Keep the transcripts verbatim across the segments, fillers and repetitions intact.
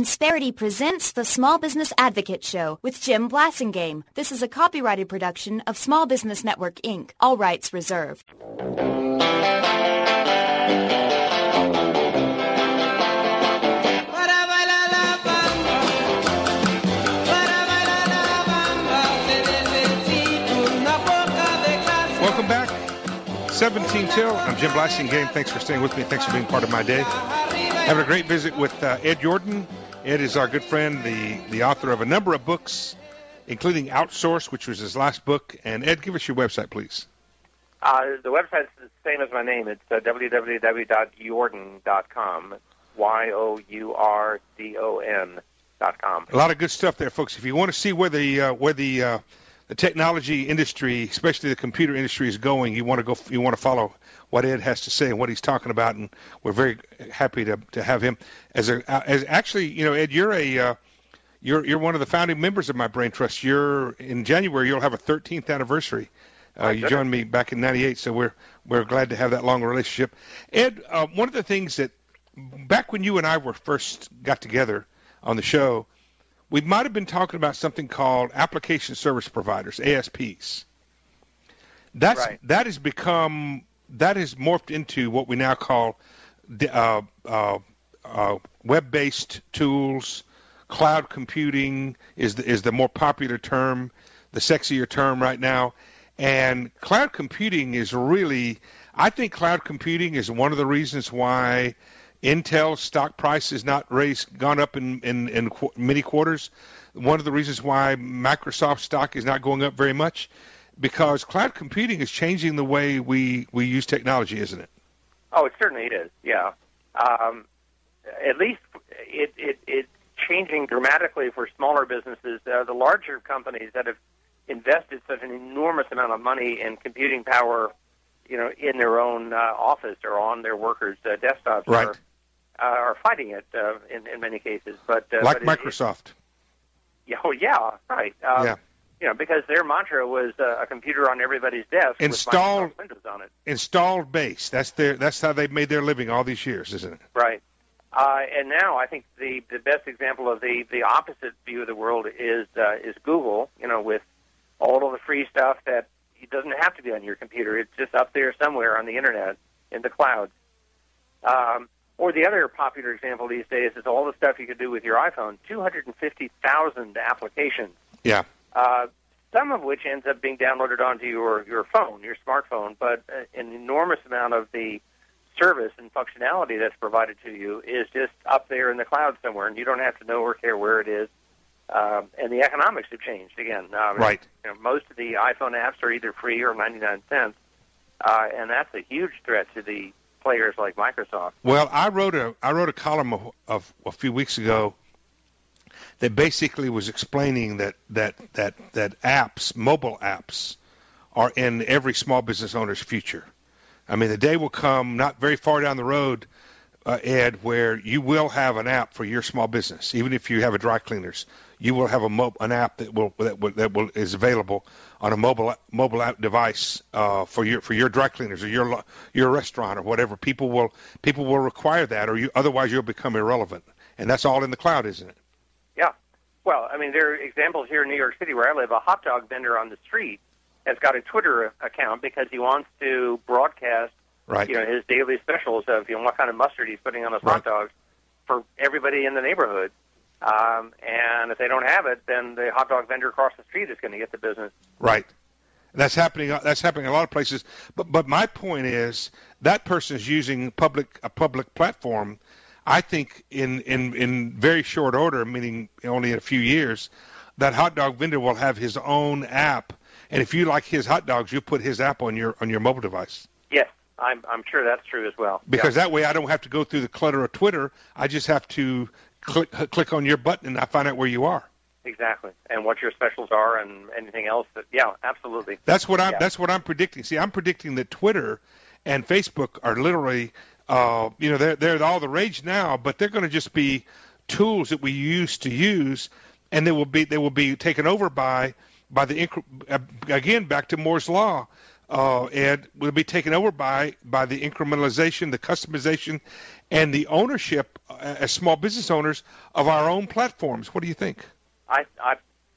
Insperity presents the Small Business Advocate Show with Jim Blasingame. This is a copyrighted production of Small Business Network, Incorporated. All rights reserved. Welcome back. seventeen till. I'm Jim Blasingame. Thanks for staying with me. Thanks for being part of my day. Having a great visit with uh, Ed Jordan. Ed is our good friend, the, the author of a number of books, including Outsource, which was his last book. And Ed, give us your website, please. Uh, the website's the same as my name. It's uh, w w w dot jordan dot com. Y O U R D O N dot com. A lot of good stuff there, folks. If you want to see where the uh, where the uh, the technology industry, especially the computer industry, is going, you want to go. You want to follow what Ed has to say and what he's talking about, and we're very happy to to have him as a as actually, you know, Ed, you're a uh, you're you're one of the founding members of my Brain Trust. You're in January. You'll have a thirteenth anniversary. Uh, you joined me back in ninety-eight, so we're we're glad to have that long relationship. Ed, uh, one of the things that back when you and I were first got together on the show, we might have been talking about something called application service providers, A S Ps. That's right. That has become that has morphed into what we now call uh, uh, uh, web-based tools. Cloud computing is the, is the more popular term, the sexier term right now. And cloud computing is really, I think cloud computing is one of the reasons why Intel's stock price has not raised, gone up in, in, in qu- many quarters. One of the reasons why Microsoft stock is not going up very much, because cloud computing is changing the way we, we use technology, isn't it? Oh, it certainly is, yeah. Um, at least it, it, it's changing dramatically for smaller businesses. Uh, the larger companies that have invested such an enormous amount of money in computing power, you know, in their own uh, office or on their workers' uh, desktops, right. are, uh, are fighting it uh, in, in many cases. But uh, like but Microsoft. It, it, oh yeah, right. Um, yeah. You know, because their mantra was uh, a computer on everybody's desk installed with Microsoft Windows on it. Installed base. That's their. That's how they've made their living all these years, isn't it? Right. Uh, and now I think the the best example of the, the opposite view of the world is uh, is Google. You know, with all of the free stuff that it doesn't have to be on your computer. It's just up there somewhere on the internet in the clouds. Um, or the other popular example these days is all the stuff you could do with your iPhone. two hundred fifty thousand applications. Yeah. Uh, some of which ends up being downloaded onto your, your phone, your smartphone, but uh, an enormous amount of the service and functionality that's provided to you is just up there in the cloud somewhere, and you don't have to know or care where it is. Um, and the economics have changed again. Uh, right. You know, most of the iPhone apps are either free or ninety-nine cents, uh, and that's a huge threat to the players like Microsoft. Well, I wrote a I wrote a column of, of a few weeks ago that basically was explaining that, that, that, that apps, mobile apps, are in every small business owner's future. I mean, the day will come not very far down the road, uh, Ed, where you will have an app for your small business. Even if you have a dry cleaners, you will have a mo- an app that will that will, that will is available on a mobile mobile app device uh, for your for your dry cleaners or your your restaurant or whatever. People will people will require that, or you otherwise you'll become irrelevant. And that's all in the cloud, isn't it? Yeah. Well, I mean, there are examples here in New York City where I live. A hot dog vendor on the street has got a Twitter account because he wants to broadcast, right. you know, his daily specials of, you know, what kind of mustard he's putting on his right. hot dogs for everybody in the neighborhood. Um, and if they don't have it, then the hot dog vendor across the street is going to get the business. Right. That's happening. That's happening in a lot of places. But but my point is that person is using public a public platform. I think in, in, in very short order, meaning only in a few years, that hot dog vendor will have his own app. And if you like his hot dogs, you put his app on your on your mobile device. Yes, I'm I'm sure that's true as well. Because yeah. that way I don't have to go through the clutter of Twitter. I just have to click click on your button and I find out where you are. Exactly, and what your specials are and anything else. That, yeah, absolutely. That's what I'm. Yeah. That's what I'm predicting. See, I'm predicting that Twitter and Facebook are literally, uh, you know, they're they're all the rage now, but they're going to just be tools that we used to use, and they will be they will be taken over by by the again back to Moore's law. Uh, and will be taken over by by the incrementalization, the customization, and the ownership uh, as small business owners of our own platforms. What do you think? I, I,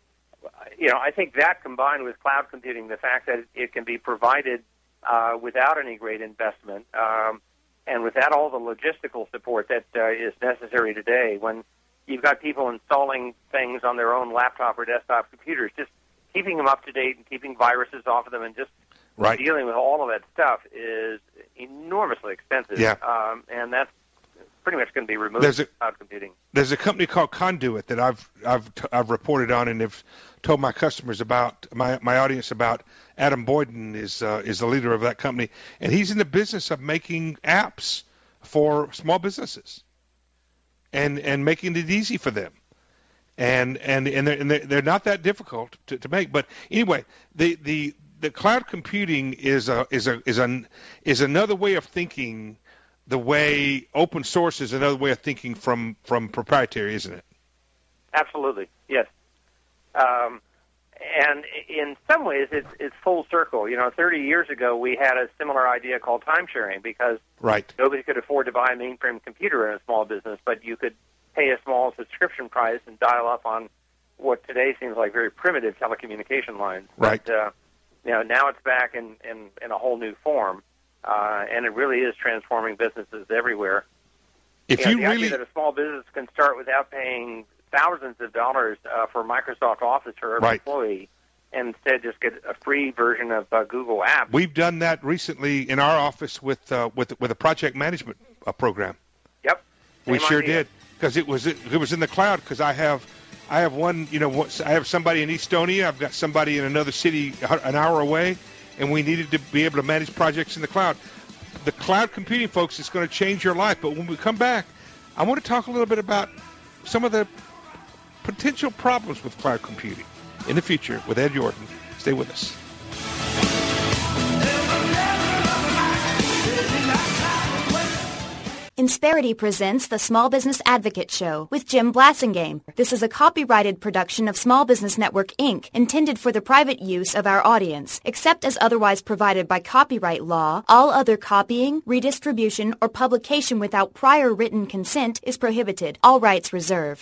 you know, I think that combined with cloud computing, the fact that it can be provided uh, without any great investment, um, and without all the logistical support that uh, is necessary today, when you've got people installing things on their own laptop or desktop computers, just keeping them up to date and keeping viruses off of them and just right. dealing with all of that stuff is enormously expensive. Yeah. Um, and that's pretty much going to be removed there's from a, cloud computing. There's a company called Conduit that I've I've t- I've reported on and have told my customers about, my my audience about. Adam Boyden is uh, is the leader of that company, and he's in the business of making apps for small businesses and and making it easy for them. And and and they're, and they're not that difficult to, to make. But anyway, the, the the cloud computing is a is a is an is another way of thinking. The way open source is another way of thinking from, from proprietary, isn't it? Absolutely, yes. Um, and in some ways, it's it's full circle. You know, thirty years ago, we had a similar idea called time sharing because right. nobody could afford to buy a mainframe computer in a small business, but you could pay a small subscription price and dial up on what today seems like very primitive telecommunication lines. Right. But, uh, you know, now it's back in, in, in a whole new form. Uh, and it really is transforming businesses everywhere. If you know, you the really, idea that a small business can start without paying thousands of dollars uh, for Microsoft Office for every right. employee, and instead just get a free version of uh, Google Apps. We've done that recently in our office with uh, with with a project management uh, program. Yep, we sure idea. did because it was it, it was in the cloud. Because I have I have one you know I have somebody in Estonia. I've got somebody in another city an hour away. And we needed to be able to manage projects in the cloud. The cloud computing, folks, is going to change your life. But when we come back, I want to talk a little bit about some of the potential problems with cloud computing in the future with Ed Jordan. Stay with us. Insperity presents the Small Business Advocate Show with Jim Blasingame. This is a copyrighted production of Small Business Network, Incorporated, intended for the private use of our audience. Except as otherwise provided by copyright law, all other copying, redistribution, or publication without prior written consent is prohibited. All rights reserved.